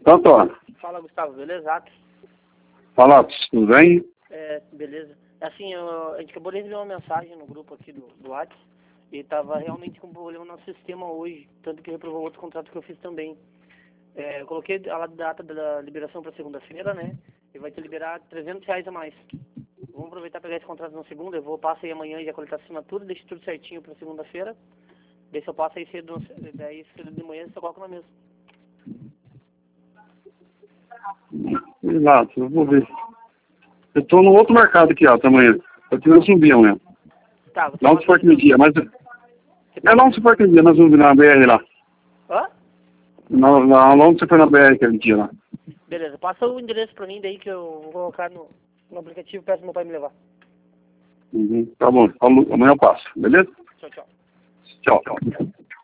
Antônio, Fala, Gustavo, beleza? Atos. fala, tudo bem? Beleza. Assim, a gente acabou de receber uma mensagem no grupo aqui do WhatsApp e tava realmente com problema no sistema hoje, tanto que reprovou outro contrato que eu fiz também. Eu coloquei a data da liberação para segunda-feira, né? E vai te liberar R$300 a mais. Vamos aproveitar e pegar esse contrato na segunda. Eu vou passar aí amanhã e já coletar a assinatura, deixo tudo certinho para segunda-feira. Daí se eu passo aí cedo, daí cedo de manhã você coloca na mesa. Exato, eu vou ver. Eu tô no outro mercado aqui, ó, amanhã. Eu tenho um Zumbi amanhã. Tá, você Lá onde se for aquele dia, mas... É lá onde se for aquele dia, na Zumbi, na BR lá. Hã? Lá onde você foi na BR aquele dia lá. Beleza, passa o endereço pra mim daí que eu vou colocar no aplicativo e peço pro meu pai me levar. Tá bom, amanhã eu passo, beleza? Tchau, tchau. Tchau.